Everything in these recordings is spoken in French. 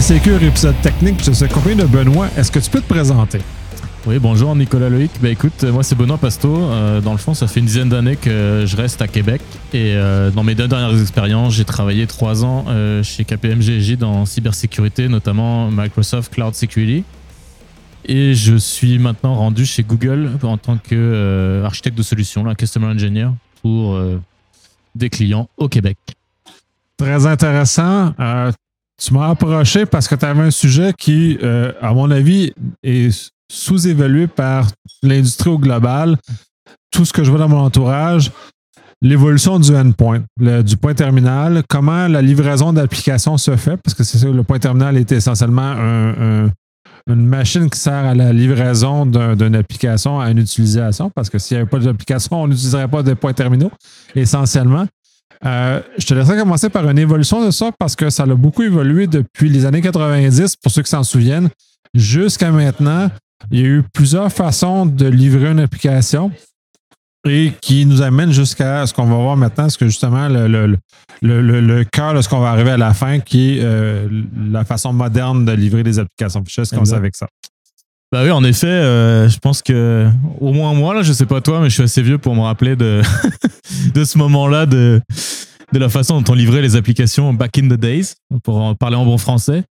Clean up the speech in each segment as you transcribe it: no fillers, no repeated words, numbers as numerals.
Sécure, épisode technique. Je suis accompagné de Benoît. Est-ce que tu peux te présenter? Oui, bonjour Nicolas Loïc. Écoute, moi c'est Benoît Pasto. Dans le fond, ça fait une dizaine d'années que je reste à Québec. Et dans mes 2 dernières expériences, j'ai travaillé 3 ans chez KPMG dans cybersécurité, notamment Microsoft Cloud Security. Et je suis maintenant rendu chez Google en tant qu'architecte de solutions, Customer Engineer, pour des clients au Québec. Très intéressant. Tu m'as approché parce que tu avais un sujet qui, à mon avis, est sous-évalué par l'industrie au global. Tout ce que je vois dans mon entourage, l'évolution du endpoint, du point terminal, comment la livraison d'applications se fait, parce que c'est ça, le point terminal est essentiellement une machine qui sert à la livraison d'une application à une utilisation, parce que s'il n'y avait pas d'application, on n'utiliserait pas de points terminaux, essentiellement. Je te laisserai commencer par une évolution de ça parce que ça a beaucoup évolué depuis les années 90, pour ceux qui s'en souviennent, jusqu'à maintenant. Il y a eu plusieurs façons de livrer une application et qui nous amène jusqu'à ce qu'on va voir maintenant, ce que justement le cœur de ce qu'on va arriver à la fin, qui est la façon moderne de livrer des applications. Je sais ce qu'on sait avec ça. Bah oui, en effet, je pense que au moins moi, là, je sais pas toi, mais je suis assez vieux pour me rappeler de ce moment-là, de la façon dont on livrait les applications back in the days, pour en parler en bon français.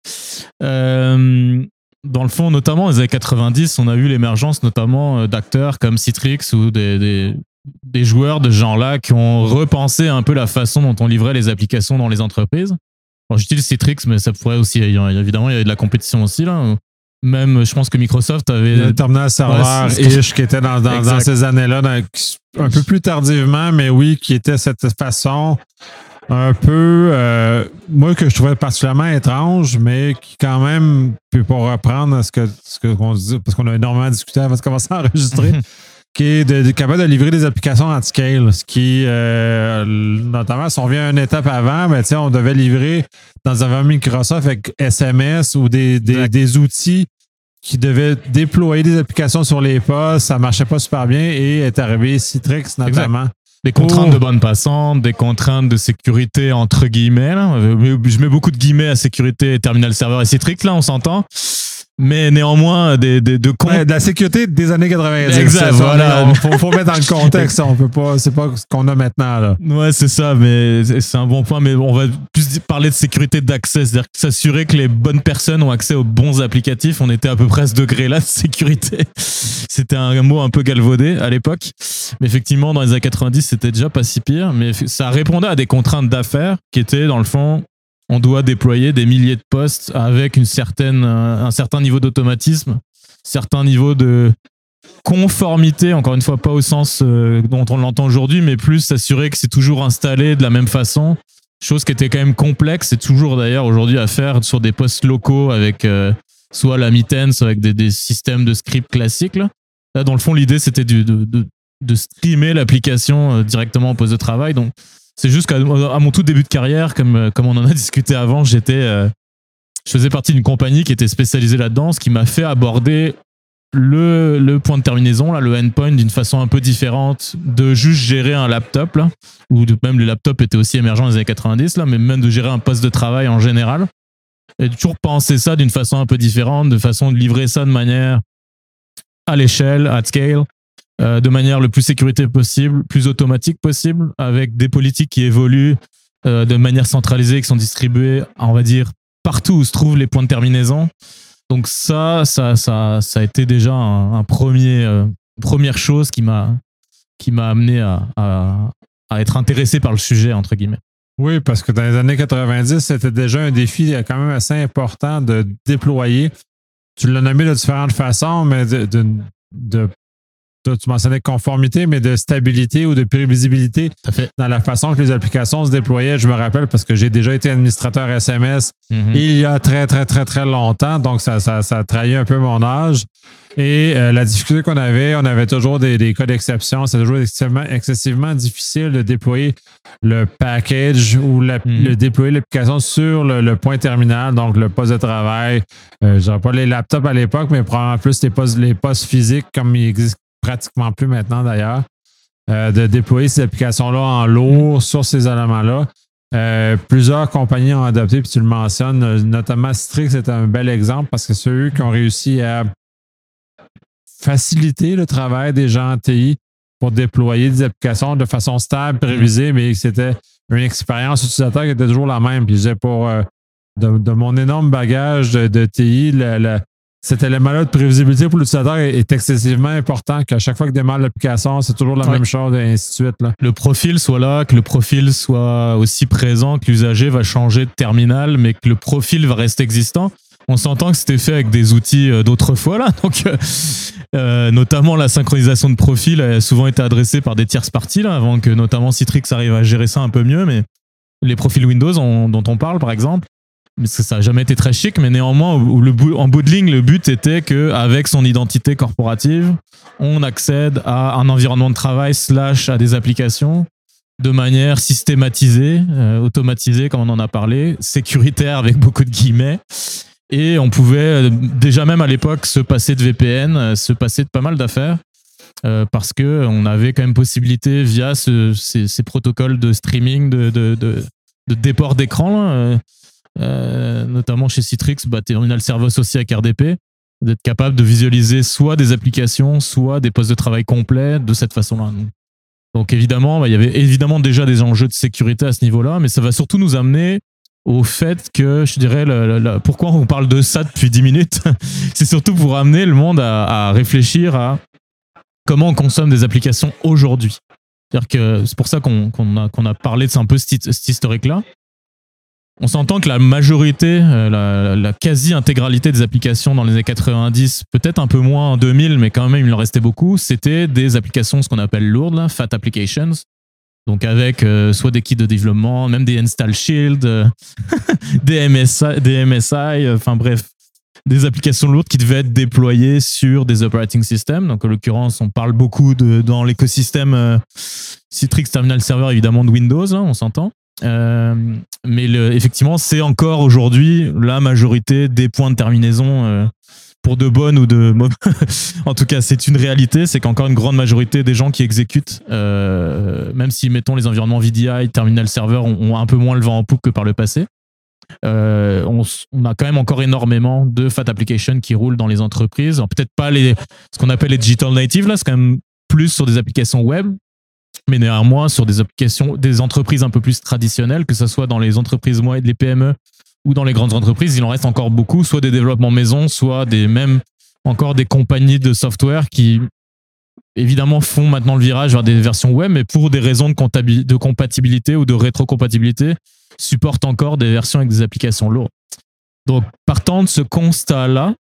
Dans le fond, notamment dans les années 90, on a eu l'émergence notamment d'acteurs comme Citrix ou des joueurs de ce genre-là qui ont repensé un peu la façon dont on livrait les applications dans les entreprises. Alors, j'utilise Citrix, mais ça pourrait aussi, évidemment, il y avait de la compétition aussi, là. Même, je pense que Microsoft avait... Le terminal serveur Ish qui était dans ces années-là, un peu plus tardivement, mais oui, qui était cette façon un peu, moi, que je trouvais particulièrement étrange, mais qui quand même, puis pour reprendre ce qu'on dit, parce qu'on a énormément discuté avant de commencer à enregistrer, qui est capable de livrer des applications en scale, ce qui, notamment, si on revient à une étape avant, ben, on devait livrer dans un Microsoft avec SMS ou des outils qui devaient déployer des applications sur les postes. Ça marchait pas super bien et est arrivé Citrix, notamment. Exact. Des contraintes de bande passante, des contraintes de sécurité entre guillemets. Là. Je mets beaucoup de guillemets à sécurité, terminal serveur et Citrix, là, on s'entend. Mais néanmoins, de la sécurité des années 90. Exact, voilà. Faut mettre dans le contexte. On peut pas, c'est pas ce qu'on a maintenant, là. Ouais, c'est ça, mais c'est un bon point. Mais on va plus parler de sécurité d'accès, c'est-à-dire s'assurer que les bonnes personnes ont accès aux bons applicatifs. On était à peu près à ce degré-là de sécurité. C'était un mot un peu galvaudé à l'époque. Mais effectivement, dans les années 90, c'était déjà pas si pire. Mais ça répondait à des contraintes d'affaires qui étaient, dans le fond, on doit déployer des milliers de postes avec un certain niveau d'automatisme, certain niveau de conformité, encore une fois, pas au sens dont on l'entend aujourd'hui, mais plus s'assurer que c'est toujours installé de la même façon. Chose qui était quand même complexe, c'est toujours d'ailleurs aujourd'hui à faire sur des postes locaux avec soit la Mittens, avec des systèmes de script classiques. Là, dans le fond, l'idée, c'était de streamer l'application directement au poste de travail. Donc, c'est juste qu'à mon tout début de carrière, comme on en a discuté avant, je faisais partie d'une compagnie qui était spécialisée là-dedans, ce qui m'a fait aborder le point de terminaison, là, le endpoint, d'une façon un peu différente de juste gérer un laptop, là, ou même le laptop était aussi émergent dans les années 90, là, mais même de gérer un poste de travail en général. Et de toujours penser ça d'une façon un peu différente, de façon de livrer ça de manière à l'échelle, at scale, de manière le plus sécurité possible, plus automatique possible, avec des politiques qui évoluent de manière centralisée, qui sont distribuées, on va dire, partout où se trouvent les points de terminaison. Donc ça a été déjà première chose qui m'a amené à être intéressé par le sujet, entre guillemets. Oui, parce que dans les années 90, c'était déjà un défi quand même assez important de déployer. Tu l'as nommé de différentes façons, mais tu mentionnais conformité, mais de stabilité ou de prévisibilité dans la façon que les applications se déployaient. Je me rappelle parce que j'ai déjà été administrateur SMS il y a très, très, très, très longtemps. Donc, ça a trahi un peu mon âge. Et la difficulté qu'on avait, on avait toujours des cas d'exception. C'est toujours excessivement difficile de déployer le package ou le déployer l'application sur le point terminal, donc le poste de travail. Je dirais pas les laptops à l'époque, mais probablement plus les postes physiques comme il existe pratiquement plus maintenant d'ailleurs, de déployer ces applications-là en lourd sur ces éléments-là. Plusieurs compagnies ont adopté, puis tu le mentionnes, notamment Citrix est un bel exemple parce que c'est eux qui ont réussi à faciliter le travail des gens en TI pour déployer des applications de façon stable, prévisée, mais c'était une expérience utilisateur qui était toujours la même. Puis je disais, de mon énorme bagage de TI, cet élément-là de prévisibilité pour l'utilisateur est excessivement important, qu'à chaque fois qu'il démarre l'application, c'est toujours la même chose, et ainsi de suite. Là. Le profil soit là, que le profil soit aussi présent, que l'usager va changer de terminal, mais que le profil va rester existant. On s'entend que c'était fait avec des outils d'autrefois, là. Donc, notamment la synchronisation de profil a souvent été adressée par des tierces parties, là, avant que notamment Citrix arrive à gérer ça un peu mieux. Mais les profils Windows dont on parle, par exemple, ça n'a jamais été très chic, mais néanmoins, en bout de ligne, le but était qu'avec son identité corporative, on accède à un environnement de travail / à des applications de manière systématisée, automatisée, comme on en a parlé, sécuritaire avec beaucoup de guillemets. Et on pouvait déjà même à l'époque se passer de VPN, se passer de pas mal d'affaires, parce qu'on avait quand même possibilité via ces protocoles de streaming, de déport d'écran, notamment chez Citrix, Terminal Server aussi avec RDP, d'être capable de visualiser soit des applications, soit des postes de travail complets de cette façon-là. Donc évidemment, il y avait évidemment déjà des enjeux de sécurité à ce niveau-là, mais ça va surtout nous amener au fait que, je dirais, pourquoi on parle de ça depuis 10 minutes, c'est surtout pour amener le monde à réfléchir à comment on consomme des applications aujourd'hui. C'est-à-dire que c'est pour ça qu'on a parlé de ça un peu cet historique-là. On s'entend que la majorité, la quasi-intégralité des applications dans les années 90, peut-être un peu moins en 2000, mais quand même il en restait beaucoup, c'était des applications, ce qu'on appelle lourdes, là, Fat Applications. Donc avec soit des kits de développement, même des Install Shield, des MSI, enfin bref, des applications lourdes qui devaient être déployées sur des operating systems. Donc en l'occurrence, on parle beaucoup dans l'écosystème Citrix Terminal Server, évidemment de Windows, hein, on s'entend. Mais effectivement, c'est encore aujourd'hui la majorité des points de terminaison pour de bonnes ou de mauvaises. En tout cas, c'est une réalité, c'est qu'encore une grande majorité des gens qui exécutent, même si, mettons, les environnements VDI, Terminal Server ont un peu moins le vent en poupe que par le passé, on a quand même encore énormément de Fat Applications qui roulent dans les entreprises. Alors, peut-être pas ce qu'on appelle les digital natives, là, c'est quand même plus sur des applications web, mais néanmoins sur des applications, des entreprises un peu plus traditionnelles, que ce soit dans les entreprises moyennes, les PME ou dans les grandes entreprises, il en reste encore beaucoup, soit des développements maison, soit même encore des compagnies de software qui évidemment font maintenant le virage vers des versions web, mais pour des raisons de compatibilité ou de rétrocompatibilité, supportent encore des versions avec des applications lourdes. Donc partant de ce constat-là,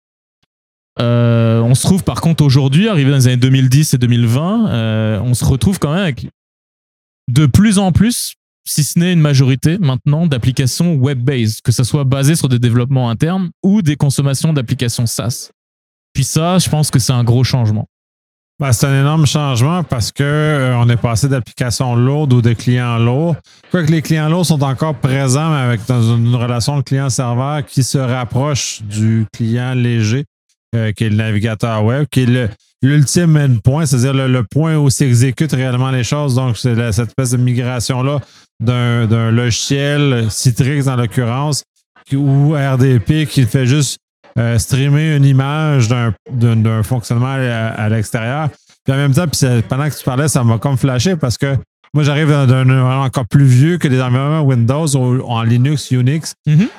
on se trouve par contre aujourd'hui, arrivé dans les années 2010 et 2020, on se retrouve quand même avec de plus en plus, si ce n'est une majorité maintenant, d'applications web-based, que ce soit basé sur des développements internes ou des consommations d'applications SaaS. Puis ça, je pense que c'est un gros changement. C'est un énorme changement parce qu'on est passé d'applications lourdes ou de clients lourds. Quoique les clients lourds sont encore présents, mais dans une relation de client-serveur qui se rapproche du client léger, qui est le navigateur web, qui est l'ultime endpoint, c'est-à-dire le point où s'exécutent réellement les choses. Donc, c'est cette espèce de migration-là d'un logiciel, Citrix dans l'occurrence, ou RDP qui fait juste streamer une image d'un fonctionnement à l'extérieur. Puis en même temps, pendant que tu parlais, ça m'a comme flashé parce que moi, j'arrive d'un environnement encore plus vieux que des environnements Windows ou en Linux, Unix.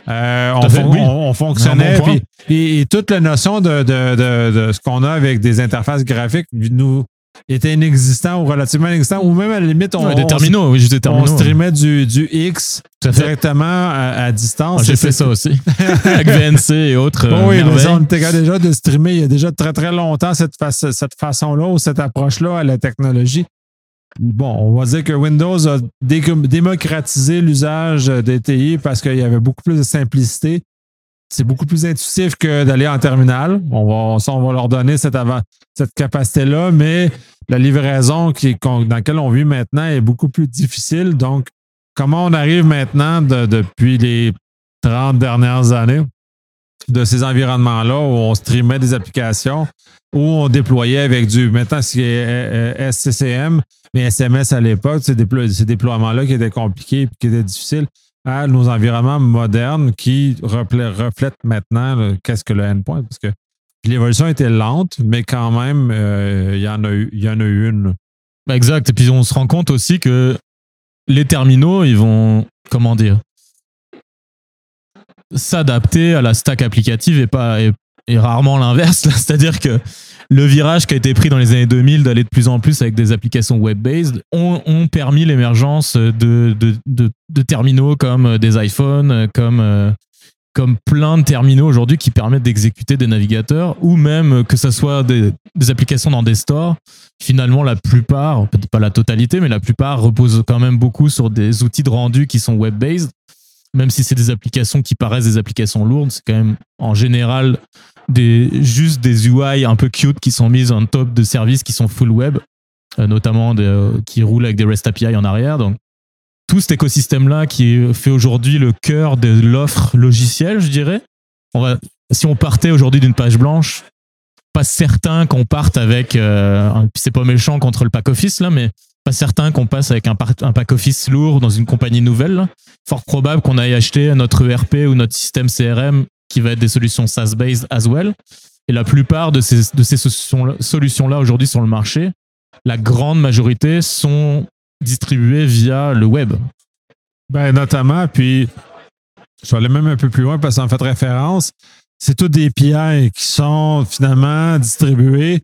On fonctionnait. Et toute la notion de ce qu'on a avec des interfaces graphiques nous était inexistant ou relativement inexistant, ou même à la limite, on streamait du X directement à distance. J'ai fait ça aussi. Avec VNC et autres. Oui, mais on était déjà de streamer il y a déjà très, très longtemps cette façon-là ou cette approche-là à la technologie. Bon, on va dire que Windows a démocratisé l'usage des TI parce qu'il y avait beaucoup plus de simplicité. C'est beaucoup plus intuitif que d'aller en terminal. On va leur donner cette capacité-là, mais la livraison dans laquelle on vit maintenant est beaucoup plus difficile. Donc, comment on arrive maintenant depuis les 30 dernières années de ces environnements-là où on streamait des applications, où on déployait avec maintenant c'est SCCM, mais SMS à l'époque, ces déploiements-là qui étaient compliqués et qui étaient difficiles. à nos environnements modernes qui reflètent maintenant qu'est-ce que le endpoint. Parce que l'évolution était lente, mais quand même, il y en a eu une. Exact. Et puis on se rend compte aussi que les terminaux, ils vont, comment dire, s'adapter à la stack applicative et rarement l'inverse. C'est-à-dire que le virage qui a été pris dans les années 2000 d'aller de plus en plus avec des applications web-based ont permis l'émergence de terminaux comme des iPhones, comme plein de terminaux aujourd'hui qui permettent d'exécuter des navigateurs ou même que ce soit des applications dans des stores. Finalement, la plupart, peut-être pas la totalité, mais la plupart reposent quand même beaucoup sur des outils de rendu qui sont web-based. Même si c'est des applications qui paraissent des applications lourdes, c'est quand même en général juste des UI un peu cute qui sont mises en top de services qui sont full web, notamment qui roulent avec des REST API en arrière. Donc, tout cet écosystème-là qui fait aujourd'hui le cœur de l'offre logicielle, je dirais. Si on partait aujourd'hui d'une page blanche, pas certain qu'on parte avec, c'est pas méchant contre le pack office là, mais pas certain qu'on passe avec un pack office lourd dans une compagnie nouvelle. Là. Fort probable qu'on aille acheter notre ERP ou notre système CRM qui va être des solutions SaaS-based as well. Et la plupart de ces solutions-là aujourd'hui sur le marché, la grande majorité sont distribuées via le web. Ben, notamment, puis je vais aller même un peu plus loin parce que ça en fait référence. C'est toutes des API qui sont finalement distribuées.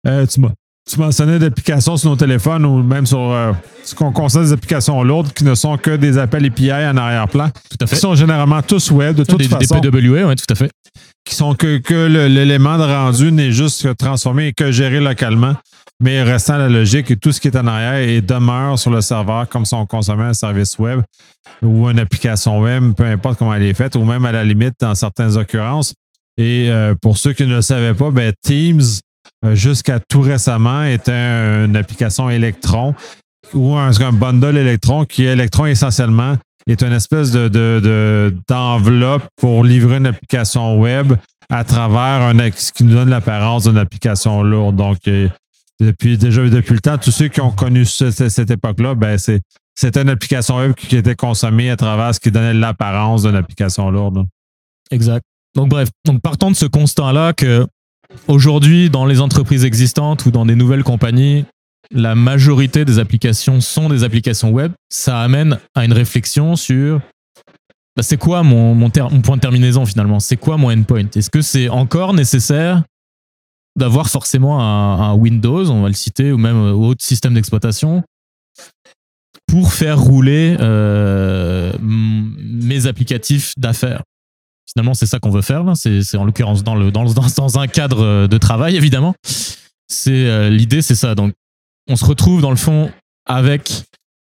Tu mentionnais d'applications sur nos téléphones ou même sur ce qu'on considère des applications lourdes qui ne sont que des appels API en arrière-plan. Tout à fait. Qui sont généralement tous web, de toute façon. Des PWA, oui, tout à fait. Qui sont que l'élément de rendu n'est juste que transformé et que géré localement, mais restant la logique et tout ce qui est en arrière et demeure sur le serveur comme si on consommait un service web ou une application web, peu importe comment elle est faite, ou même à la limite dans certaines occurrences. Et pour ceux qui ne le savaient pas, ben, Teams, jusqu'à tout récemment, était une application Electron ou un bundle Electron qui, Electron essentiellement, est une espèce d'enveloppe pour livrer une application web à travers ce qui nous donne l'apparence d'une application lourde. Donc, depuis le temps, tous ceux qui ont connu cette époque-là, ben, c'était une application web qui était consommée à travers ce qui donnait l'apparence d'une application lourde. Exact. Donc, bref, partant de ce constat-là que aujourd'hui, dans les entreprises existantes ou dans des nouvelles compagnies, la majorité des applications sont des applications web. Ça amène à une réflexion sur c'est quoi mon point de terminaison finalement? C'est quoi mon endpoint? Est-ce que c'est encore nécessaire d'avoir forcément un Windows, on va le citer, ou même autre système d'exploitation pour faire rouler mes applicatifs d'affaires? Finalement, c'est ça qu'on veut faire. Là. C'est en l'occurrence dans un cadre de travail, évidemment. L'idée, c'est ça. Donc, on se retrouve dans le fond avec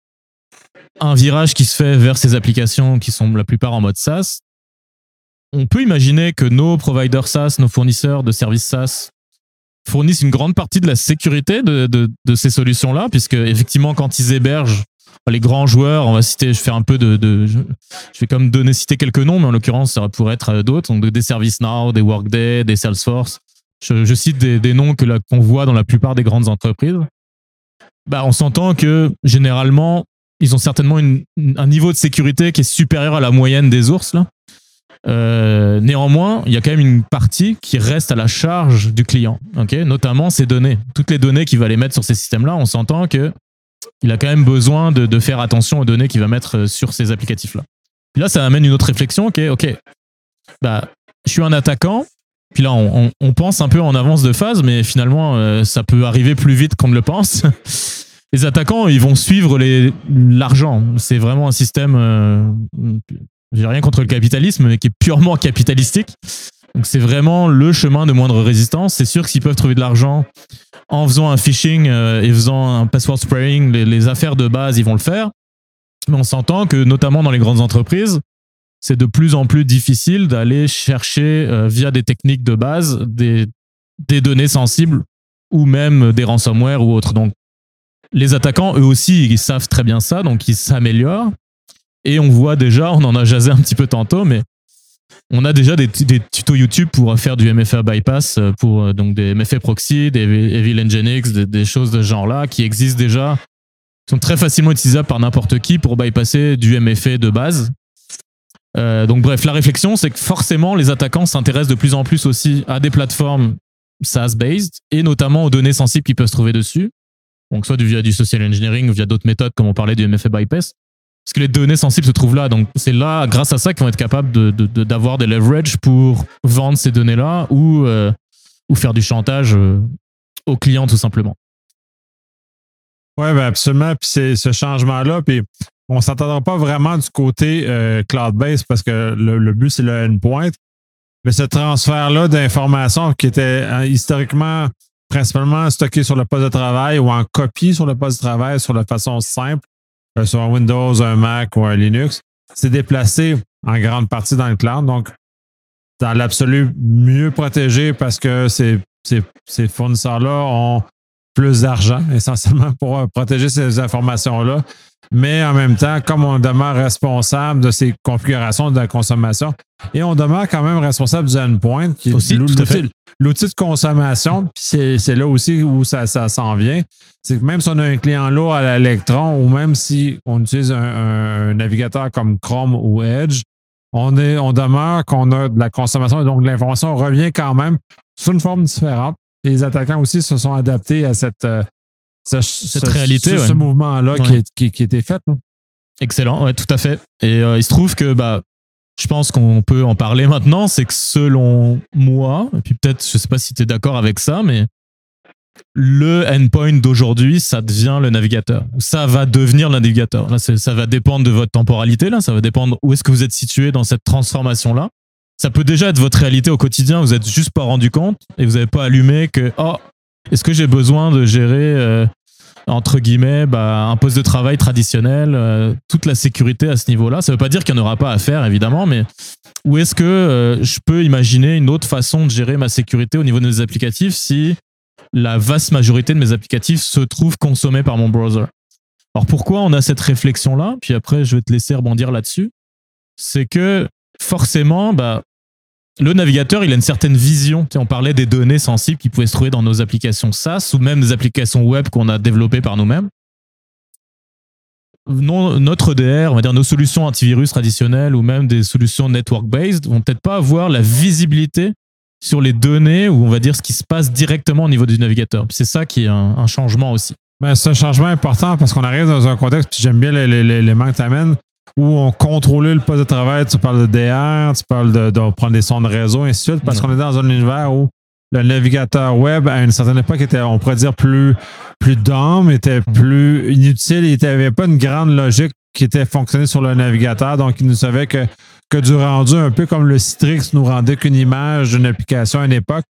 un virage qui se fait vers ces applications qui sont la plupart en mode SaaS. On peut imaginer que nos providers SaaS, nos fournisseurs de services SaaS fournissent une grande partie de la sécurité de ces solutions-là, puisque effectivement, quand ils hébergent les grands joueurs, on va citer, je vais comme citer quelques noms, mais en l'occurrence, ça pourrait être d'autres, donc des ServiceNow, des Workday, des Salesforce. Je cite des noms qu'on voit dans la plupart des grandes entreprises. On s'entend que généralement, ils ont certainement un niveau de sécurité qui est supérieur à la moyenne des ours. Là. Néanmoins, il y a quand même une partie qui reste à la charge du client, okay? Notamment ses données. Toutes les données qu'il va aller mettre sur ces systèmes-là, on s'entend qu'il a quand même besoin de faire attention aux données qu'il va mettre sur ces applicatifs-là. Puis là, ça amène une autre réflexion. Ok, je suis un attaquant. Puis là, on pense un peu en avance de phase, mais finalement, ça peut arriver plus vite qu'on ne le pense. Les attaquants, ils vont suivre l'argent. C'est vraiment un système, j'ai rien contre le capitalisme, mais qui est purement capitalistique. Donc, c'est vraiment le chemin de moindre résistance. C'est sûr que s'ils peuvent trouver de l'argent en faisant un phishing et faisant un password spraying, les affaires de base, ils vont le faire. Mais on s'entend que, notamment dans les grandes entreprises, c'est de plus en plus difficile d'aller chercher via des techniques de base des données sensibles ou même des ransomware ou autres. Donc, les attaquants, eux aussi, ils savent très bien ça, donc ils s'améliorent. Et on voit déjà, on en a jasé un petit peu tantôt, mais on a déjà des tutos YouTube pour faire du MFA bypass, pour donc des MFA proxy, des Evil Nginx, des choses de ce genre-là qui existent déjà, qui sont très facilement utilisables par n'importe qui pour bypasser du MFA de base. Donc bref, la réflexion, c'est que forcément, les attaquants s'intéressent de plus en plus aussi à des plateformes SaaS-based et notamment aux données sensibles qui peuvent se trouver dessus. Donc soit via du social engineering ou via d'autres méthodes, comme on parlait du MFA bypass. Parce que les données sensibles se trouvent là. Donc c'est là, grâce à ça, qu'ils vont être capables d'avoir des leverage pour vendre ces données-là ou faire du chantage aux clients, tout simplement. Oui, ben absolument. Puis c'est ce changement-là. Puis on ne s'entendra pas vraiment du côté cloud-based parce que le but, c'est le endpoint. Mais ce transfert-là d'informations qui était historiquement principalement stocké sur le poste de travail ou en copie sur le poste de travail sur la façon simple, sur un Windows, un Mac ou un Linux, c'est déplacé en grande partie dans le cloud. Donc, dans l'absolu, mieux protégé parce que ces fournisseurs-là ont plus d'argent, essentiellement, pour protéger ces informations-là. Mais en même temps, comme on demeure responsable de ces configurations de la consommation, et on demeure quand même responsable du endpoint, qui est aussi l'outil de consommation, puis c'est là aussi où ça s'en vient. C'est que même si on a un client lourd à l'électron, ou même si on utilise un navigateur comme Chrome ou Edge, on demeure qu'on a de la consommation, et donc l'information revient quand même sous une forme différente. Et les attaquants aussi se sont adaptés à cette réalité, ce mouvement-là qui était fait. Là. Excellent, ouais, tout à fait. Et il se trouve que je pense qu'on peut en parler maintenant, c'est que selon moi, et puis peut-être, je ne sais pas si tu es d'accord avec ça, mais le endpoint d'aujourd'hui, ça devient le navigateur. Ça va devenir le navigateur. Là, ça va dépendre de votre temporalité, là, ça va dépendre où est-ce que vous êtes situé dans cette transformation-là. Ça peut déjà être votre réalité au quotidien, vous n'êtes juste pas rendu compte et vous n'avez pas allumé que est-ce que j'ai besoin de gérer entre guillemets un poste de travail traditionnel, toute la sécurité à ce niveau-là. Ça ne veut pas dire qu'il n'y en aura pas à faire évidemment, mais où est-ce que je peux imaginer une autre façon de gérer ma sécurité au niveau de mes applicatifs si la vaste majorité de mes applicatifs se trouvent consommés par mon browser. Alors pourquoi on a cette réflexion-là? Puis après je vais te laisser rebondir là-dessus. C'est que forcément, le navigateur, il a une certaine vision. On parlait des données sensibles qui pouvaient se trouver dans nos applications SaaS ou même des applications web qu'on a développées par nous-mêmes. Notre EDR, on va dire nos solutions antivirus traditionnelles ou même des solutions network-based vont peut-être pas avoir la visibilité sur les données ou on va dire ce qui se passe directement au niveau du navigateur. Puis c'est ça qui est un changement aussi. C'est un changement important parce qu'on arrive dans un contexte, puis j'aime bien l'élément que tu amènes, où on contrôlait le poste de travail, tu parles de DR, tu parles de prendre des sons de réseau, et ainsi de suite, parce qu'on est dans un univers où le navigateur web, à une certaine époque, était, on pourrait dire, plus dumb, était plus inutile, il n'y avait pas une grande logique qui était fonctionnée sur le navigateur, donc il ne savait que du rendu, un peu comme le Citrix nous rendait qu'une image d'une application à une époque,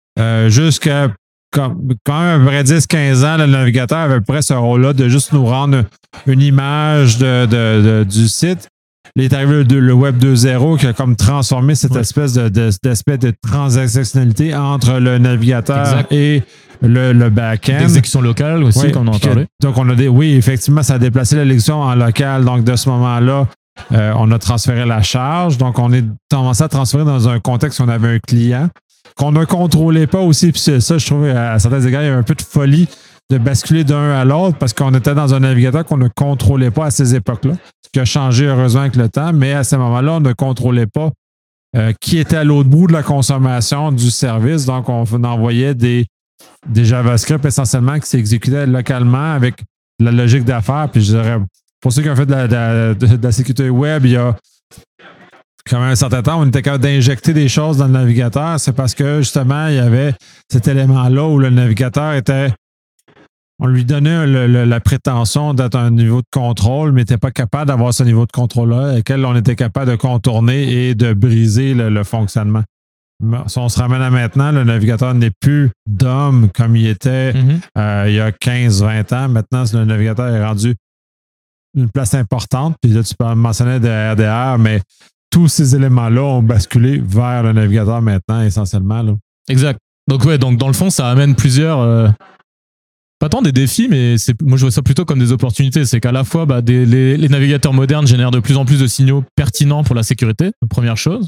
jusqu'à quand même à peu près 10-15 ans, le navigateur avait à peu près ce rôle-là de juste nous rendre une image du site. Il est arrivé le Web 2.0 qui a comme transformé cette espèce d'aspect de transactionnalité entre le navigateur et le back-end. L'exécution locale aussi, comme on en parlait. Donc, oui, effectivement, ça a déplacé l'exécution en local. Donc, de ce moment-là, on a transféré la charge. Donc, on est commencé à transférer dans un contexte où on avait un client qu'on ne contrôlait pas aussi. Puis ça, je trouve, à certains égards, il y a un peu de folie de basculer d'un à l'autre parce qu'on était dans un navigateur qu'on ne contrôlait pas à ces époques-là, ce qui a changé heureusement avec le temps, mais à ce moment-là, on ne contrôlait pas qui était à l'autre bout de la consommation du service. Donc, on envoyait des JavaScript essentiellement qui s'exécutaient localement avec la logique d'affaires. Puis je dirais, pour ceux qui ont fait de la sécurité web, il y a quand même un certain temps, on était capable d'injecter des choses dans le navigateur. C'est parce que justement, il y avait cet élément-là où le navigateur était. On lui donnait la prétention d'être un niveau de contrôle, mais n'était pas capable d'avoir ce niveau de contrôle-là, lequel on était capable de contourner et de briser le fonctionnement. Si on se ramène à maintenant, le navigateur n'est plus d'homme comme il était il y a 15-20 ans. Maintenant, le navigateur est rendu une place importante. Puis là, tu peux mentionner des RDR, mais tous ces éléments-là ont basculé vers le navigateur maintenant, essentiellement. Là. Exact. Donc, dans le fond, ça amène plusieurs... pas tant des défis, mais moi je vois ça plutôt comme des opportunités. C'est qu'à la fois, les navigateurs modernes génèrent de plus en plus de signaux pertinents pour la sécurité, première chose.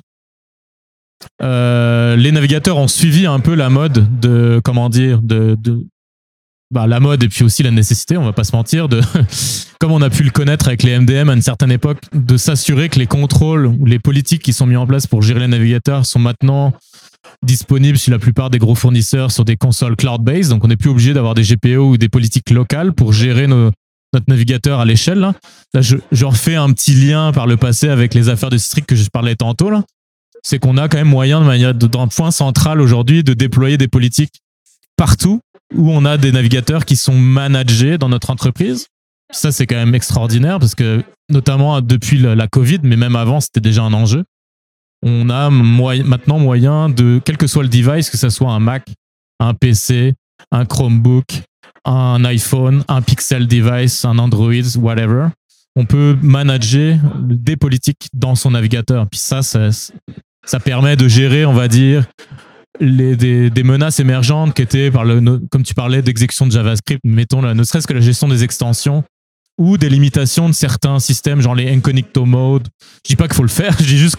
Les navigateurs ont suivi un peu la mode de la mode et puis aussi la nécessité, on va pas se mentir, comme on a pu le connaître avec les MDM à une certaine époque, de s'assurer que les contrôles ou les politiques qui sont mis en place pour gérer les navigateurs sont maintenant disponibles sur la plupart des gros fournisseurs sur des consoles cloud-based. Donc on n'est plus obligé d'avoir des GPO ou des politiques locales pour gérer notre navigateur à l'échelle. Là, je refais un petit lien par le passé avec les affaires de Citrix que je parlais tantôt. Là. C'est qu'on a quand même moyen, d'un point central aujourd'hui, de déployer des politiques partout où on a des navigateurs qui sont managés dans notre entreprise. Ça, c'est quand même extraordinaire parce que, notamment depuis la Covid, mais même avant, c'était déjà un enjeu. On a maintenant moyen de, quel que soit le device, que ce soit un Mac, un PC, un Chromebook, un iPhone, un Pixel device, un Android, whatever, on peut manager des politiques dans son navigateur. Puis ça permet de gérer, on va dire, des menaces émergentes qui étaient, comme tu parlais, d'exécution de JavaScript, mettons, ne serait-ce que la gestion des extensions ou des limitations de certains systèmes, genre les incognito mode. Je dis pas qu'il faut le faire, je dis juste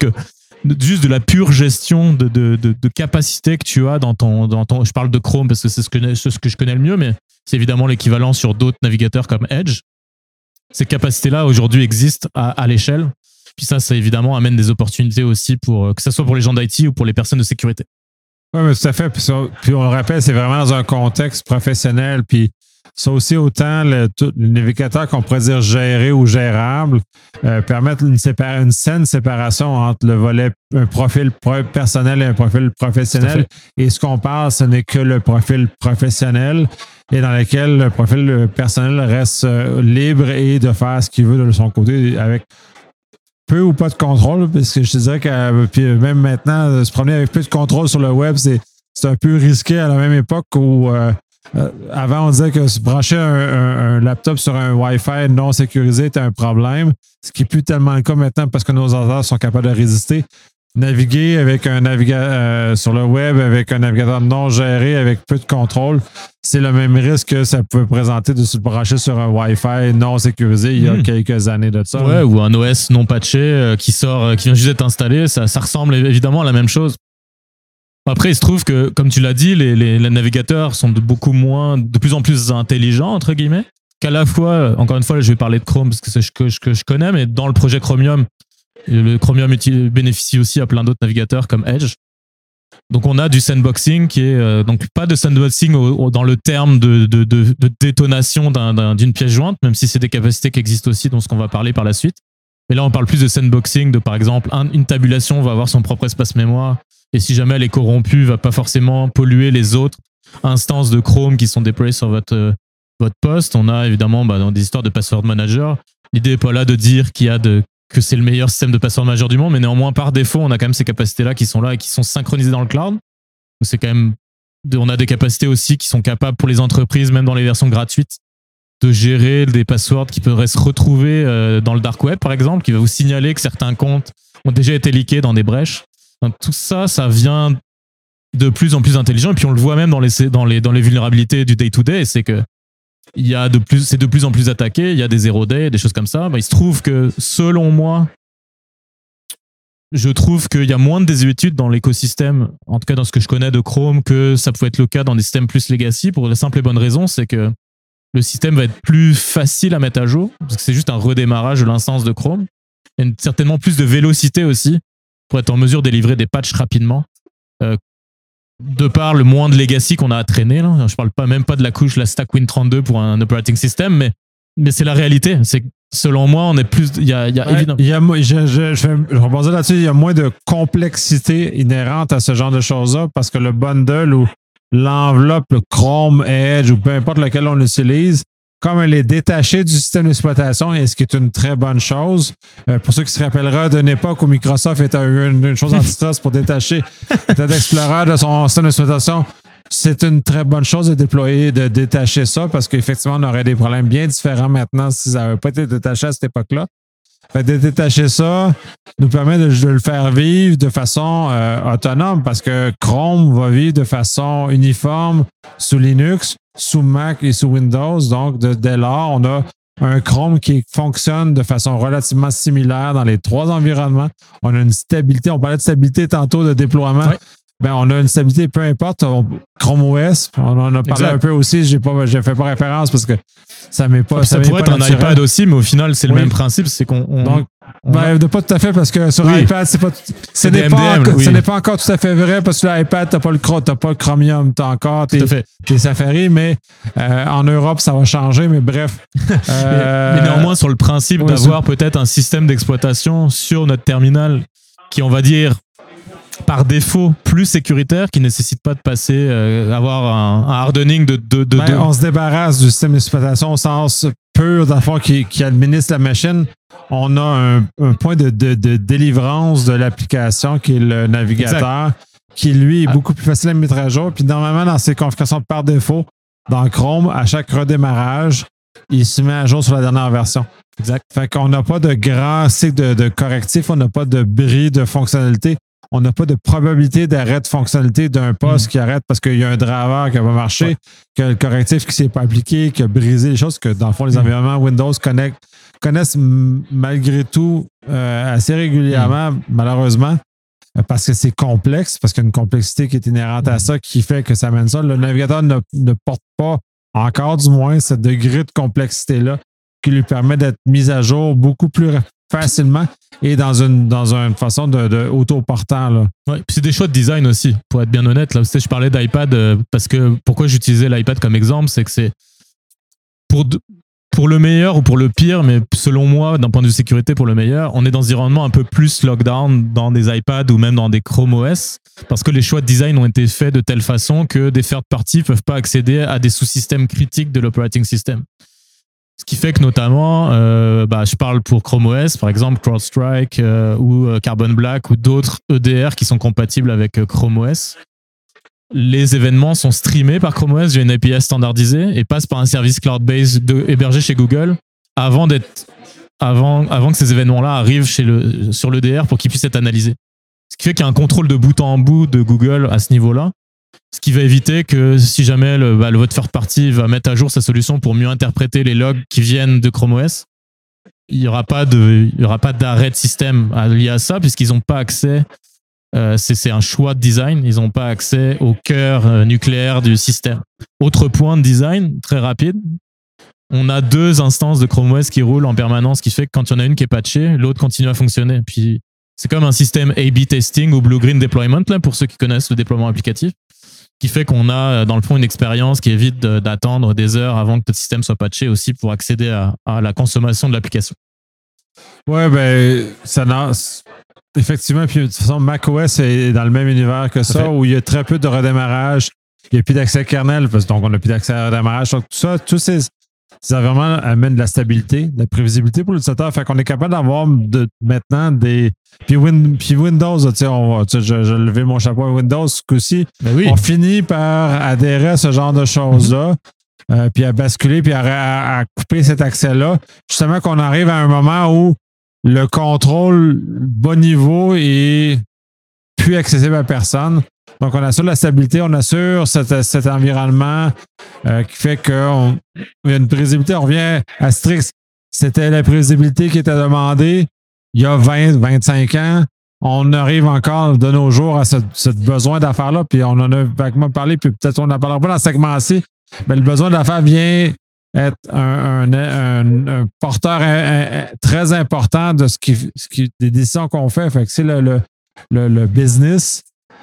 de la pure gestion de capacité que tu as dans ton. Je parle de Chrome parce que c'est ce que je connais le mieux, mais c'est évidemment l'équivalent sur d'autres navigateurs comme Edge. Ces capacités-là aujourd'hui existent à l'échelle. Puis ça évidemment amène des opportunités aussi que ce soit pour les gens d'IT ou pour les personnes de sécurité. Oui, mais tout à fait. Puis on le rappelle, c'est vraiment dans un contexte professionnel. Puis ça aussi, autant le navigateur qu'on pourrait dire géré ou gérable, permettre une saine séparation entre le volet, un profil personnel et un profil professionnel. Et ce qu'on parle, ce n'est que le profil professionnel et dans lequel le profil personnel reste libre et de faire ce qu'il veut de son côté avec peu ou pas de contrôle, parce que je te dirais que même maintenant, se promener avec peu de contrôle sur le web, c'est un peu risqué à la même époque où avant on disait que se brancher un laptop sur un Wi-Fi non sécurisé était un problème, ce qui n'est plus tellement le cas maintenant parce que nos ordinateurs sont capables de résister. Naviguer avec un navigateur sur le web avec un navigateur non géré avec peu de contrôle, c'est le même risque que ça peut présenter de se brancher sur un Wi-Fi non sécurisé il y a quelques années de ça. Ouais, ou un OS non patché qui vient juste d'être installé, ça ressemble évidemment à la même chose. Après, il se trouve que, comme tu l'as dit, les navigateurs sont de plus en plus intelligents, entre guillemets, qu'à la fois, encore une fois, je vais parler de Chrome parce que c'est ce que je connais, mais dans le projet Chromium, le Chromium bénéficie aussi à plein d'autres navigateurs comme Edge. Donc on a du sandboxing qui est donc pas de sandboxing dans le terme de détonation d'une pièce jointe, même si c'est des capacités qui existent aussi, dont ce qu'on va parler par la suite. Mais là on parle plus de sandboxing, de par exemple une tabulation va avoir son propre espace mémoire et si jamais elle est corrompue, va pas forcément polluer les autres instances de Chrome qui sont déployées sur votre poste. On a évidemment dans des histoires de password manager. L'idée n'est pas là de dire que c'est le meilleur système de password manager du monde, mais néanmoins, par défaut, on a quand même ces capacités-là qui sont là et qui sont synchronisées dans le cloud. C'est quand même, on a des capacités aussi qui sont capables pour les entreprises, même dans les versions gratuites, de gérer des passwords qui pourraient se retrouver dans le dark web, par exemple, qui va vous signaler que certains comptes ont déjà été leakés dans des brèches. Donc, tout ça, ça vient de plus en plus intelligent. Et puis, on le voit même dans les vulnérabilités du day-to-day, c'est que c'est de plus en plus attaqué, il y a des zero day, des choses comme ça. Il se trouve que, selon moi, je trouve qu'il y a moins de désuétude dans l'écosystème, en tout cas dans ce que je connais de Chrome, que ça pouvait être le cas dans des systèmes plus legacy, pour la simple et bonne raison, c'est que le système va être plus facile à mettre à jour, parce que c'est juste un redémarrage de l'instance de Chrome. Il y a certainement plus de vélocité aussi, pour être en mesure de délivrer des patchs rapidement. De par le moins de legacy qu'on a à traîner, là. Je parle même pas de la couche, la stack Win32 pour un operating system, mais c'est la réalité. C'est que selon moi, on est plus. Évidemment. Je rebondis là-dessus, il y a moins de complexité inhérente à ce genre de choses-là parce que le bundle ou l'enveloppe, le Chrome, Edge ou peu importe lequel on utilise, comme elle est détachée du système d'exploitation, et ce qui est une très bonne chose. Pour ceux qui se rappellera d'une époque où Microsoft était une chose antitrust pour détacher Internet Explorer de son système d'exploitation, c'est une très bonne chose de détacher ça parce qu'effectivement, on aurait des problèmes bien différents maintenant si ça n'avait pas été détaché à cette époque-là. Fait de détacher ça nous permet de le faire vivre de façon autonome parce que Chrome va vivre de façon uniforme sous Linux, sous Mac et sous Windows. Donc, dès lors, on a un Chrome qui fonctionne de façon relativement similaire dans les trois environnements. On a une stabilité. On parlait de stabilité tantôt de déploiement. Ouais. on a une stabilité, peu importe. Chrome OS, on en a parlé un peu aussi. J'ai fait pas référence parce que ça m'est pas. Ça pourrait être un iPad aussi, mais au final, c'est le même principe. C'est qu'on. Donc, pas tout à fait parce que sur iPad, ce n'est pas encore tout à fait vrai parce que l'iPad, t'as pas le Chromium, t'as encore tes Safari, mais en Europe, ça va changer. Mais bref. Mais néanmoins, sur le principe d'avoir peut-être un système d'exploitation sur notre terminal qui, on va dire, par défaut, plus sécuritaire, qui ne nécessite pas de passer, avoir un hardening de. On se débarrasse du système d'exploitation au sens pur, dans le fond, qui administre la machine. On a un point de délivrance de l'application qui est le navigateur, qui lui est beaucoup plus facile à mettre à jour. Puis normalement, dans ses configurations par défaut, dans Chrome, à chaque redémarrage, il se met à jour sur la dernière version. Exact. Fait qu'on n'a pas de grand cycle de correctif, on n'a pas de bris de fonctionnalité. On n'a pas de probabilité d'arrêt de fonctionnalité d'un poste qui arrête parce qu'il y a un driver qui n'a pas marché, que le correctif qui ne s'est pas appliqué, qui a brisé les choses, que dans le fond, les environnements Windows connaissent malgré tout assez régulièrement, malheureusement, parce que c'est complexe, parce qu'il y a une complexité qui est inhérente à ça qui fait que ça amène ça. Le navigateur ne porte pas, encore du moins, ce degré de complexité-là qui lui permet d'être mis à jour beaucoup plus facilement et dans une façon de auto-portant. Ouais, puis c'est des choix de design aussi, pour être bien honnête. Là, je parlais d'iPad parce que pourquoi j'utilisais l'iPad comme exemple, c'est que c'est pour le meilleur ou pour le pire, mais selon moi, d'un point de vue sécurité, pour le meilleur, on est dans un environnement un peu plus lockdown dans des iPads ou même dans des Chrome OS, parce que les choix de design ont été faits de telle façon que des third parties ne peuvent pas accéder à des sous-systèmes critiques de l'operating system. Ce qui fait que notamment, je parle pour Chrome OS, par exemple CrowdStrike ou Carbon Black ou d'autres EDR qui sont compatibles avec Chrome OS. Les événements sont streamés par Chrome OS, j'ai une API standardisée et passent par un service cloud-based hébergé chez Google avant que ces événements-là arrivent sur l'EDR pour qu'ils puissent être analysés. Ce qui fait qu'il y a un contrôle de bout en bout de Google à ce niveau-là. Ce qui va éviter que si jamais votre third party va mettre à jour sa solution pour mieux interpréter les logs qui viennent de Chrome OS, il n'y aura pas d'arrêt de système lié à ça puisqu'ils n'ont pas accès, c'est un choix de design, ils n'ont pas accès au cœur nucléaire du système. Autre point de design, très rapide, on a 2 instances de Chrome OS qui roulent en permanence, ce qui fait que quand il y en a une qui est patchée, l'autre continue à fonctionner. Puis c'est comme un système A/B testing ou blue-green deployment, là, pour ceux qui connaissent le déploiement applicatif, qui fait qu'on a dans le fond une expérience qui évite d'attendre des heures avant que notre système soit patché aussi pour accéder à la consommation de l'application. Ouais, effectivement, puis de toute façon, macOS est dans le même univers que ça, où il y a très peu de redémarrage, il n'y a plus d'accès kernel, donc on n'a plus d'accès à redémarrage. Donc tout ça, tous ces environnements amènent de la stabilité, de la prévisibilité pour l'utilisateur. Fait qu'on est capable d'avoir maintenant des. Puis Windows, je levais mon chapeau à Windows ce coup-ci. Oui. On finit par adhérer à ce genre de choses-là, puis à basculer, puis à couper cet accès-là. Justement, qu'on arrive à un moment où le contrôle bas niveau est plus accessible à personne. Donc, on assure la stabilité, on assure cet environnement qui fait qu'il y a une prévisibilité. On revient à Strix. C'était la prévisibilité qui était demandée il y a 20, 25 ans. On arrive encore de nos jours à ce besoin d'affaires-là, puis on en a vaguement parlé, puis peut-être on n'en parlera pas dans ce segment-ci, mais le besoin d'affaires vient être un porteur très important de des décisions qu'on fait. Fait que c'est le business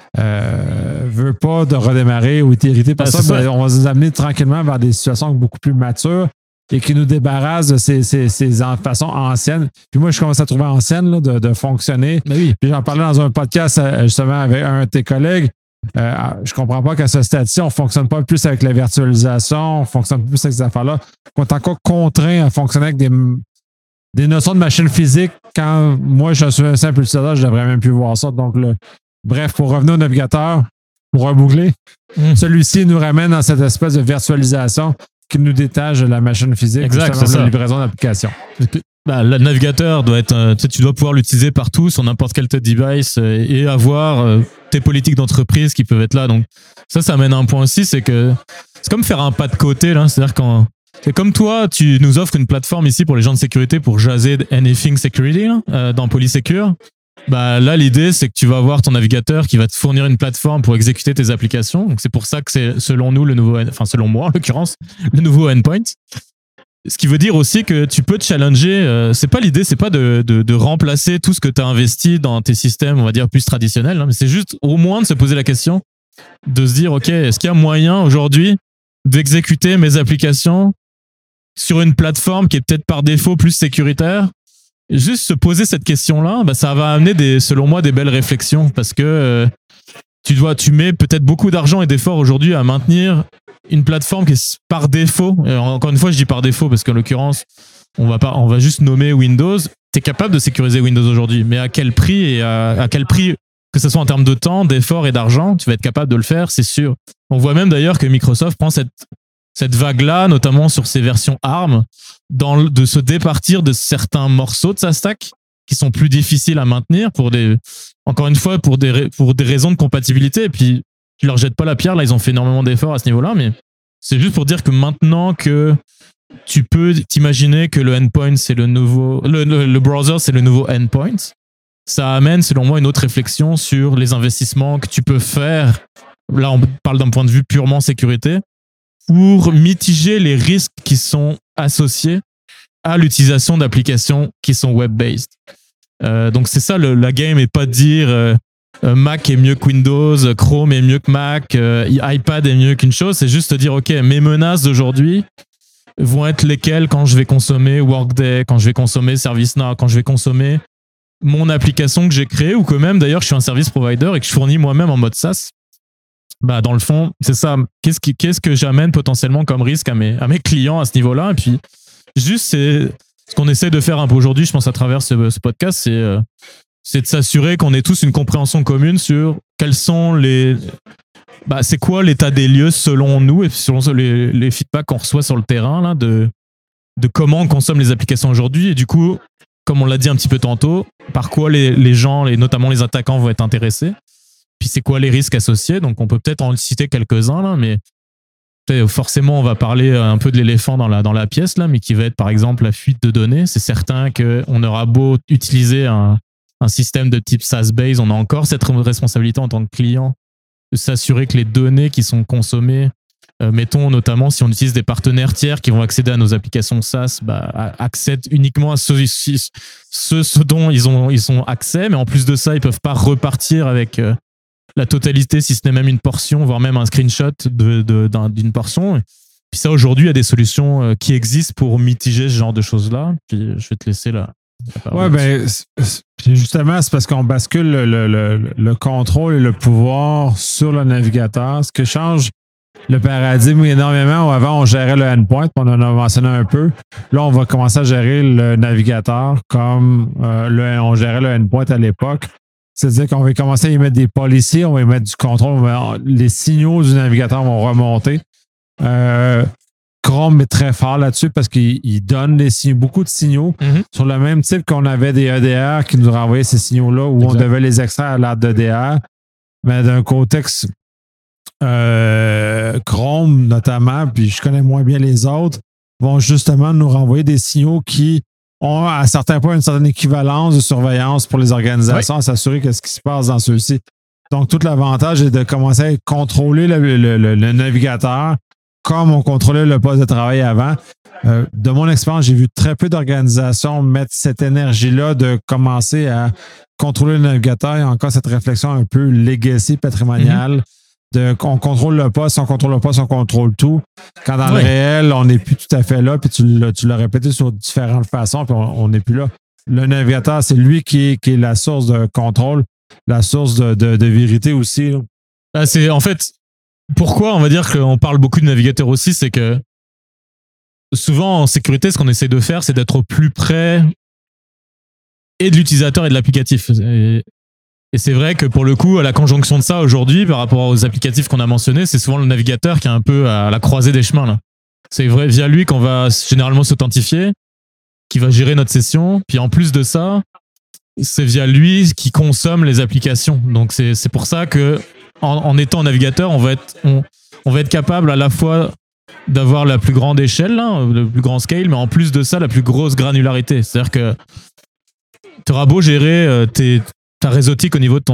veut pas de redémarrer ou être irrité par ça. On va nous amener tranquillement vers des situations beaucoup plus matures et qui nous débarrassent de ces façons anciennes. Puis moi, je commence à trouver ancienne de fonctionner. Mais oui. Puis j'en parlais dans un podcast justement avec un de tes collègues. Je comprends pas qu'à ce stade-ci, on ne fonctionne pas plus avec la virtualisation, on ne fonctionne plus avec ces affaires-là. On est encore contraint à fonctionner avec des notions de machine physique. Quand moi, je suis un simple utilisateur, je devrais même plus voir ça. Donc, bref, pour revenir au navigateur, pour reboucler, celui-ci nous ramène dans cette espèce de virtualisation qui nous détache de la machine physique. Exact, c'est ça. La livraison d'application. Le navigateur doit être, tu dois pouvoir l'utiliser partout sur n'importe quel device et avoir tes politiques d'entreprise qui peuvent être là. Donc ça mène à un point aussi, c'est que c'est comme faire un pas de côté là. C'est-à-dire c'est comme toi, tu nous offres une plateforme ici pour les gens de sécurité pour jaser anything security là, dans Polysecure. Bah là, l'idée, c'est que tu vas avoir ton navigateur qui va te fournir une plateforme pour exécuter tes applications. Donc, c'est pour ça que c'est, selon nous, selon moi, en l'occurrence, le nouveau endpoint. Ce qui veut dire aussi que tu peux te challenger. C'est pas l'idée, c'est pas de remplacer tout ce que tu as investi dans tes systèmes, on va dire, plus traditionnels, hein, mais c'est juste au moins de se poser la question, de se dire, OK, est-ce qu'il y a moyen aujourd'hui d'exécuter mes applications sur une plateforme qui est peut-être par défaut plus sécuritaire? Juste se poser cette question-là, bah, ça va amener selon moi des belles réflexions parce que tu mets peut-être beaucoup d'argent et d'efforts aujourd'hui à maintenir une plateforme qui est par défaut. Et encore une fois, je dis par défaut parce qu'en l'occurrence, on va juste nommer Windows. Tu es capable de sécuriser Windows aujourd'hui, mais à quel prix et à quel prix, que ce soit en termes de temps, d'efforts et d'argent, tu vas être capable de le faire, c'est sûr. On voit même d'ailleurs que Microsoft prend cette vague-là, notamment sur ses versions ARM, de se départir de certains morceaux de sa stack qui sont plus difficiles à maintenir encore une fois, pour des raisons de compatibilité. Et puis, tu leur jettes pas la pierre, là, ils ont fait énormément d'efforts à ce niveau-là, mais c'est juste pour dire que maintenant que tu peux t'imaginer que le endpoint, c'est le nouveau, le browser, c'est le nouveau endpoint, ça amène, selon moi, une autre réflexion sur les investissements que tu peux faire. Là, on parle d'un point de vue purement sécurité, pour mitiger les risques qui sont associés à l'utilisation d'applications qui sont web-based. Donc c'est ça la game, et pas de dire Mac est mieux que Windows, Chrome est mieux que Mac, iPad est mieux qu'une chose. C'est juste dire, OK, mes menaces d'aujourd'hui vont être lesquelles quand je vais consommer Workday, quand je vais consommer ServiceNow, quand je vais consommer mon application que j'ai créée, ou que même d'ailleurs je suis un service provider et que je fournis moi-même en mode SaaS. Bah, dans le fond, c'est ça. Qu'est-ce que j'amène potentiellement comme risque à mes clients à ce niveau-là? Et puis, juste, c'est ce qu'on essaie de faire un peu aujourd'hui, je pense, à travers ce podcast, c'est de s'assurer qu'on ait tous une compréhension commune sur quels sont c'est quoi l'état des lieux selon nous et selon les feedbacks qu'on reçoit sur le terrain, là, de comment on consomme les applications aujourd'hui. Et du coup, comme on l'a dit un petit peu tantôt, par quoi les gens, notamment les attaquants, vont être intéressés. Puis c'est quoi les risques associés? Donc on peut peut-être en citer quelques-uns là, mais forcément on va parler un peu de l'éléphant dans la pièce là, mais qui va être par exemple la fuite de données. C'est certain qu'on aura beau utiliser un système de type SaaS-based, on a encore cette responsabilité en tant que client de s'assurer que les données qui sont consommées, mettons notamment si on utilise des partenaires tiers qui vont accéder à nos applications SaaS, accèdent uniquement à ce dont ils ont accès, mais en plus de ça, ils peuvent pas repartir avec la totalité, si ce n'est même une portion, voire même un screenshot d'une portion. Puis ça, aujourd'hui, il y a des solutions qui existent pour mitiger ce genre de choses-là. Puis je vais te laisser là. Ouais, justement, c'est parce qu'on bascule le contrôle et le pouvoir sur le navigateur, ce qui change le paradigme énormément. Avant, on gérait le endpoint, on en a mentionné un peu. Là, on va commencer à gérer le navigateur comme on gérait le endpoint à l'époque. C'est-à-dire qu'on va commencer à y mettre des policies, on va y mettre du contrôle, les signaux du navigateur vont remonter. Chrome est très fort là-dessus parce qu'il donne beaucoup de signaux sur le même type qu'on avait des EDR qui nous renvoyaient ces signaux-là où on devait les extraire à l'aide d'EDR. Mais d'un contexte Chrome notamment, puis je connais moins bien les autres, vont justement nous renvoyer des signaux qui ont à certains points une certaine équivalence de surveillance pour les organisations, à s'assurer que ce qui se passe dans ceux-ci. Donc, tout l'avantage est de commencer à contrôler le navigateur comme on contrôlait le poste de travail avant. De mon expérience, j'ai vu très peu d'organisations mettre cette énergie-là de commencer à contrôler le navigateur. Il y a encore cette réflexion un peu legacy patrimoniale. On contrôle le poste, on contrôle le poste, on contrôle tout. Quand dans le réel, on n'est plus tout à fait là, puis tu l'as répété sur différentes façons, puis on n'est plus là. Le navigateur, c'est lui qui est la source de contrôle, la source de vérité aussi. C'est en fait, pourquoi on va dire qu'on parle beaucoup de navigateur aussi, c'est que souvent en sécurité, ce qu'on essaie de faire, c'est d'être au plus près et de l'utilisateur et de l'applicatif. Et c'est vrai que pour le coup, à la conjonction de ça aujourd'hui, par rapport aux applicatifs qu'on a mentionnés, c'est souvent le navigateur qui est un peu à la croisée des chemins, là. C'est vrai, via lui qu'on va généralement s'authentifier, qui va gérer notre session. Puis en plus de ça, c'est via lui qui consomme les applications. Donc c'est pour ça que en étant navigateur, on va être capable à la fois d'avoir la plus grande échelle, là, le plus grand scale, mais en plus de ça, la plus grosse granularité. C'est-à-dire que tu auras beau gérer ta réseautique au niveau de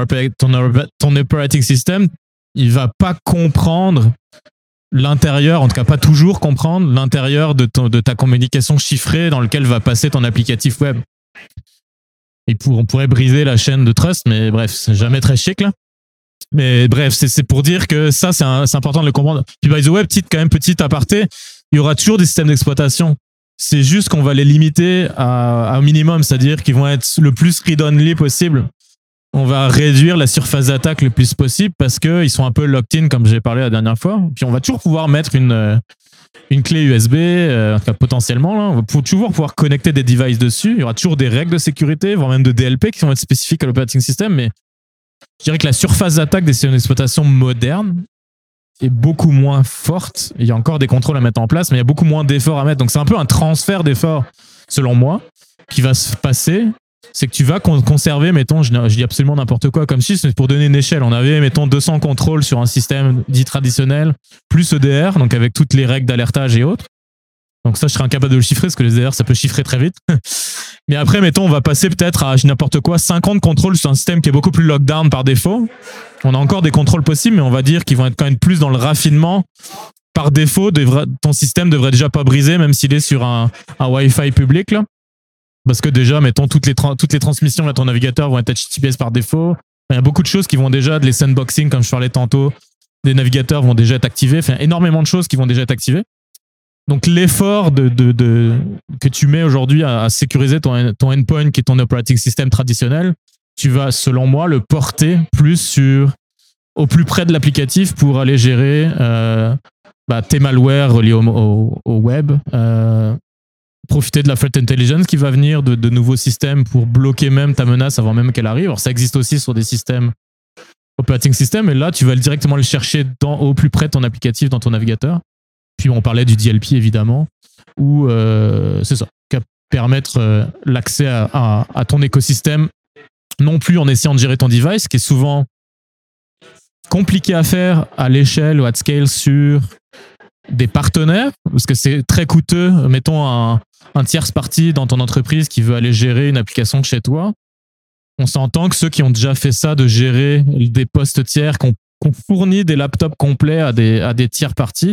ton operating system, il va pas comprendre l'intérieur, en tout cas pas toujours comprendre l'intérieur de ta communication chiffrée dans lequel va passer ton applicatif web. On pourrait briser la chaîne de trust, mais bref, c'est jamais très chic là. Mais bref, c'est pour dire que ça, c'est important de le comprendre. Puis by the way, petit aparté, il y aura toujours des systèmes d'exploitation. C'est juste qu'on va les limiter à un minimum, c'est-à-dire qu'ils vont être le plus read-only possible. On va réduire la surface d'attaque le plus possible parce qu'ils sont un peu locked-in, comme j'ai parlé la dernière fois. Puis on va toujours pouvoir mettre une clé USB, en tout cas potentiellement. Là, on va toujours pouvoir connecter des devices dessus. Il y aura toujours des règles de sécurité, voire même de DLP qui vont être spécifiques à l'operating system. Mais je dirais que la surface d'attaque des systèmes d'exploitation modernes est beaucoup moins forte. Il y a encore des contrôles à mettre en place, mais il y a beaucoup moins d'efforts à mettre. Donc c'est un peu un transfert d'efforts, selon moi, qui va se passer. C'est que tu vas conserver, mettons, je dis absolument n'importe quoi comme si, c'est pour donner une échelle. On avait, mettons, 200 contrôles sur un système dit traditionnel, plus EDR, donc avec toutes les règles d'alertage et autres. Donc ça, je serais incapable de le chiffrer, parce que les EDR, ça peut chiffrer très vite. Mais après, mettons, on va passer peut-être à, n'importe quoi, 50 contrôles sur un système qui est beaucoup plus lockdown par défaut. On a encore des contrôles possibles, mais on va dire qu'ils vont être quand même plus dans le raffinement. Par défaut, ton système devrait déjà pas briser, même s'il est sur un Wi-Fi public, là. Parce que déjà, mettons, toutes les transmissions à ton navigateur vont être HTTPS par défaut. Il y a beaucoup de choses qui vont déjà, les sandboxing, comme je parlais tantôt, des navigateurs vont déjà être activés. Enfin, énormément de choses qui vont déjà être activées. Donc, l'effort que tu mets aujourd'hui à sécuriser ton endpoint, qui est ton operating system traditionnel, tu vas, selon moi, le porter plus au plus près de l'applicatif pour aller gérer tes malwares reliés au web, profiter de la threat intelligence qui va venir de nouveaux systèmes pour bloquer même ta menace avant même qu'elle arrive. Alors, ça existe aussi sur des systèmes operating system, et là, tu vas directement le chercher au plus près de ton applicatif dans ton navigateur. Puis, on parlait du DLP, évidemment, où c'est ça, permettre l'accès à ton écosystème, non plus en essayant de gérer ton device, qui est souvent compliqué à faire à l'échelle ou à scale sur des partenaires, parce que c'est très coûteux. Mettons un tierce party dans ton entreprise qui veut aller gérer une application chez toi. On s'entend que ceux qui ont déjà fait ça, de gérer des postes tiers, qu'on fournit des laptops complets à des tiers parties,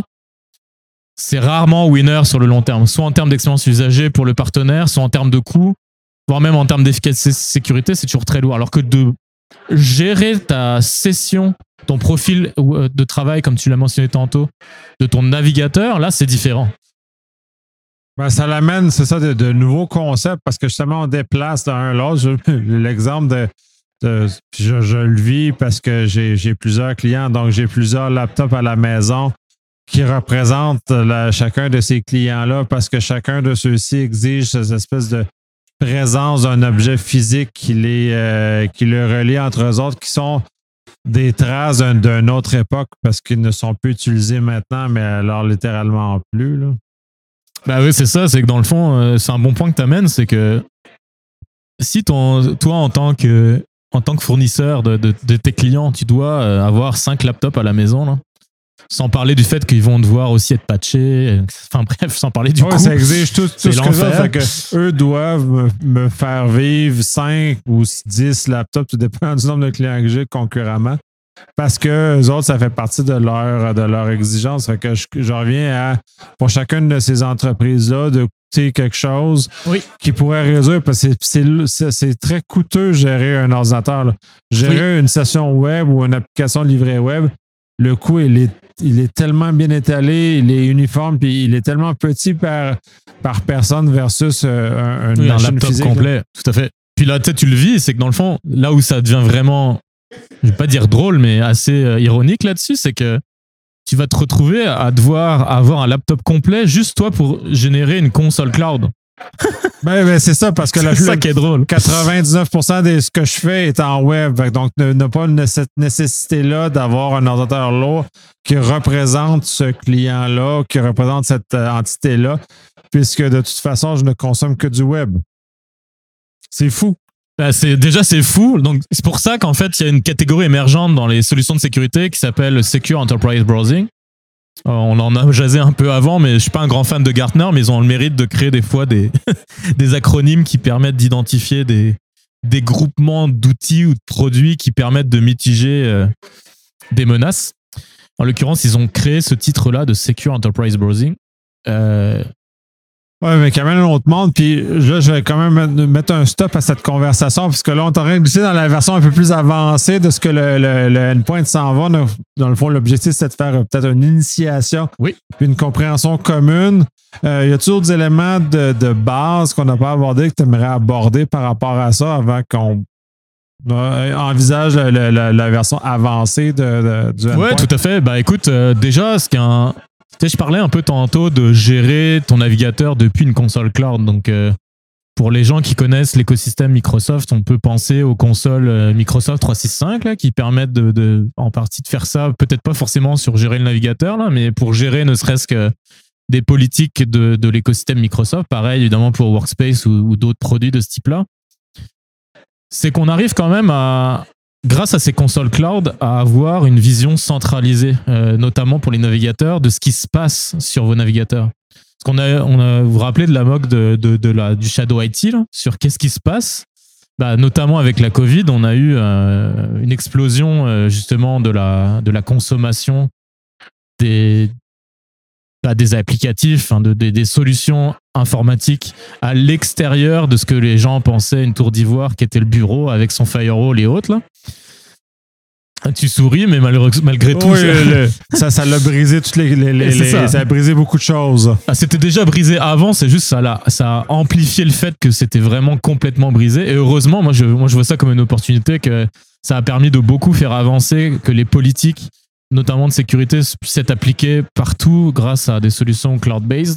c'est rarement winner sur le long terme. Soit en termes d'expérience usagée pour le partenaire, soit en termes de coût, voire même en termes d'efficacité de sécurité, c'est toujours très lourd. Alors que de gérer ta session, ton profil de travail, comme tu l'as mentionné tantôt, de ton navigateur, là, c'est différent. Ben, ça l'amène, c'est ça, de nouveaux concepts, parce que justement, on déplace d'un à l'autre. L'exemple je le vis parce que j'ai plusieurs clients, donc j'ai plusieurs laptops à la maison qui représentent chacun de ces clients-là, parce que chacun de ceux-ci exige cette espèce de présence d'un objet physique qui le relie entre eux autres, qui sont des traces d'une autre époque, parce qu'ils ne sont plus utilisés maintenant, mais alors littéralement plus, là. Bah oui, c'est ça, c'est que dans le fond, c'est un bon point que tu amènes, c'est que si toi, en tant que fournisseur de tes clients, tu dois avoir 5 laptops à la maison, là, sans parler du fait qu'ils vont devoir aussi être patchés, enfin bref, sans parler du coût. Ça exige tout ce que ça, fait que eux doivent me faire vivre 5 ou 10 laptops, tout dépend du nombre de clients que j'ai concurremment. Parce que eux autres, ça fait partie de leur exigence. Fait que je reviens pour chacune de ces entreprises-là, de coûter quelque chose qui pourrait réduire, parce que c'est très coûteux gérer un ordinateur, là. Gérer une session web ou une application livrée web, le coût, il est tellement bien étalé, il est uniforme, puis il est tellement petit par personne versus un laptop physique, complet. Là. Tout à fait. Puis là, tu le vis, c'est que dans le fond, là où ça devient vraiment, je vais pas dire drôle, mais assez ironique là-dessus, c'est que tu vas te retrouver à devoir avoir un laptop complet juste toi pour générer une console cloud. Ben, c'est ça, parce que c'est ça qui est drôle. 99% de ce que je fais est en web. Donc, n'a pas cette nécessité-là d'avoir un ordinateur lourd qui représente ce client-là, qui représente cette entité-là, puisque de toute façon, je ne consomme que du web. C'est fou. Ben, c'est fou. Donc, c'est pour ça qu'en fait, il y a une catégorie émergente dans les solutions de sécurité qui s'appelle Secure Enterprise Browsing. On en a jasé un peu avant, mais je suis pas un grand fan de Gartner, mais ils ont le mérite de créer des fois des acronymes qui permettent d'identifier des des groupements d'outils ou de produits qui permettent de mitiger des menaces. En l'occurrence, ils ont créé ce titre-là de Secure Enterprise Browsing. Ouais, mais quand même un autre monde. Puis là, je vais quand même mettre un stop à cette conversation, parce que là, on est en train de glisser dans la version un peu plus avancée de ce que le endpoint s'en va. Dans le fond, l'objectif, c'est de faire peut-être une initiation, oui, puis une compréhension commune. Y a toujours des éléments de base qu'on n'a pas abordé que tu aimerais aborder par rapport à ça avant qu'on envisage la version avancée du endpoint? Ouais, tout à fait. Bah écoute, déjà, je parlais un peu tantôt de gérer ton navigateur depuis une console cloud. Donc, pour les gens qui connaissent l'écosystème Microsoft, on peut penser aux consoles Microsoft 365 là, qui permettent en partie de faire ça. Peut-être pas forcément sur gérer le navigateur, là, mais pour gérer ne serait-ce que des politiques de l'écosystème Microsoft. Pareil, évidemment, pour Workspace ou d'autres produits de ce type-là. C'est qu'on arrive quand même grâce à ces consoles cloud, à avoir une vision centralisée, notamment pour les navigateurs, de ce qui se passe sur vos navigateurs. Parce vous vous rappelez de la moque du Shadow IT, là, sur qu'est-ce qui se passe? Bah, notamment avec la Covid, on a eu une explosion justement de la consommation des applicatifs, des solutions informatiques à l'extérieur de ce que les gens pensaient une tour d'ivoire qui était le bureau avec son firewall et autres. Là. Tu souris, mais malgré tout... Oui, ça l'a brisé ça a brisé beaucoup de choses. Ah, c'était déjà brisé avant, c'est juste ça a amplifié le fait que c'était vraiment complètement brisé. Et heureusement, moi je vois ça comme une opportunité, que ça a permis de beaucoup faire avancer, que les politiques, notamment de sécurité, puissent être appliquées partout grâce à des solutions cloud-based.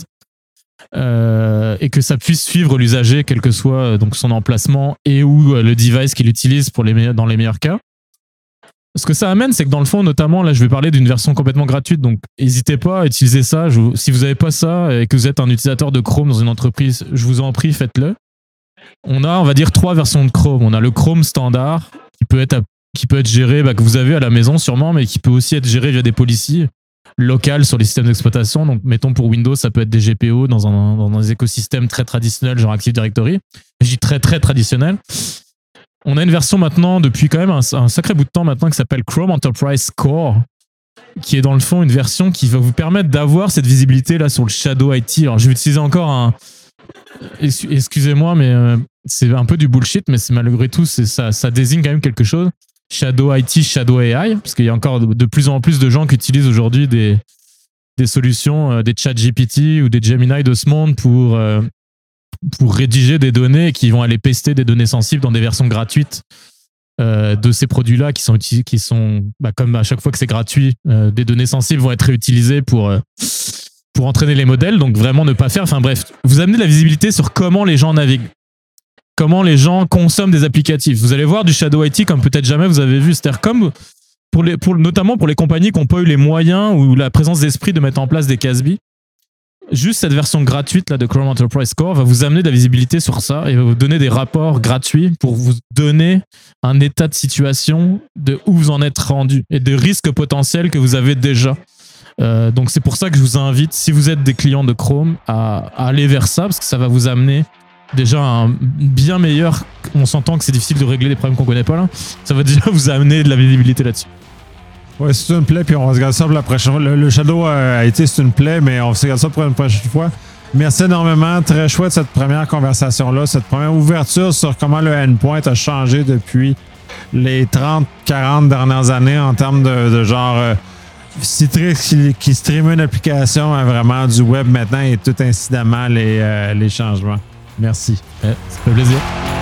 Et que ça puisse suivre l'usager, quel que soit donc son emplacement et ou le device qu'il utilise dans les meilleurs cas. Ce que ça amène, c'est que dans le fond, notamment, là, je vais parler d'une version complètement gratuite, donc n'hésitez pas à utiliser ça. Si vous n'avez pas ça et que vous êtes un utilisateur de Chrome dans une entreprise, je vous en prie, faites-le. On va dire, 3 versions de Chrome. On a le Chrome standard, qui peut être géré, que vous avez à la maison sûrement, mais qui peut aussi être géré via des policies locales sur les systèmes d'exploitation. Donc, mettons pour Windows, ça peut être des GPO dans des écosystèmes très traditionnels, genre Active Directory. Je dis très, très traditionnel. On a une version maintenant, depuis quand même un sacré bout de temps maintenant, qui s'appelle Chrome Enterprise Core, qui est dans le fond une version qui va vous permettre d'avoir cette visibilité là sur le Shadow IT. Alors, je vais utiliser encore excusez-moi, mais c'est un peu du bullshit, mais c'est malgré tout, ça désigne quand même quelque chose. Shadow IT, Shadow AI, parce qu'il y a encore de plus en plus de gens qui utilisent aujourd'hui des solutions, des ChatGPT ou des Gemini de ce monde pour rédiger des données et qui vont aller pester des données sensibles dans des versions gratuites de ces produits-là qui sont comme à chaque fois que c'est gratuit, des données sensibles vont être réutilisées pour entraîner les modèles, donc vraiment ne pas faire. Enfin bref, vous amenez de la visibilité sur comment les gens naviguent, comment les gens consomment des applicatifs. Vous allez voir du Shadow IT comme peut-être jamais vous avez vu. C'est-à-dire comme notamment pour les compagnies qui n'ont pas eu les moyens ou la présence d'esprit de mettre en place des CASB. Juste cette version gratuite là, de Chrome Enterprise Core va vous amener de la visibilité sur ça et va vous donner des rapports gratuits pour vous donner un état de situation de où vous en êtes rendu et des risques potentiels que vous avez déjà. Donc c'est pour ça que je vous invite, si vous êtes des clients de Chrome, à aller vers ça, parce que ça va vous amener déjà un bien meilleur... On s'entend que c'est difficile de régler des problèmes qu'on connaît pas là. Ça va déjà vous amener de la visibilité là-dessus. Oui, c'est une plaie, puis on va se garder ça pour la prochaine fois. Le Shadow a été, c'est une plaie, mais on va se garder ça pour une prochaine fois. Merci énormément. Très chouette cette première conversation-là, cette première ouverture sur comment le endpoint a changé depuis les 30-40 dernières années en termes de genre Citrix qui streamait une application à vraiment du web maintenant et tout incidemment les changements. Merci. Ça fait plaisir.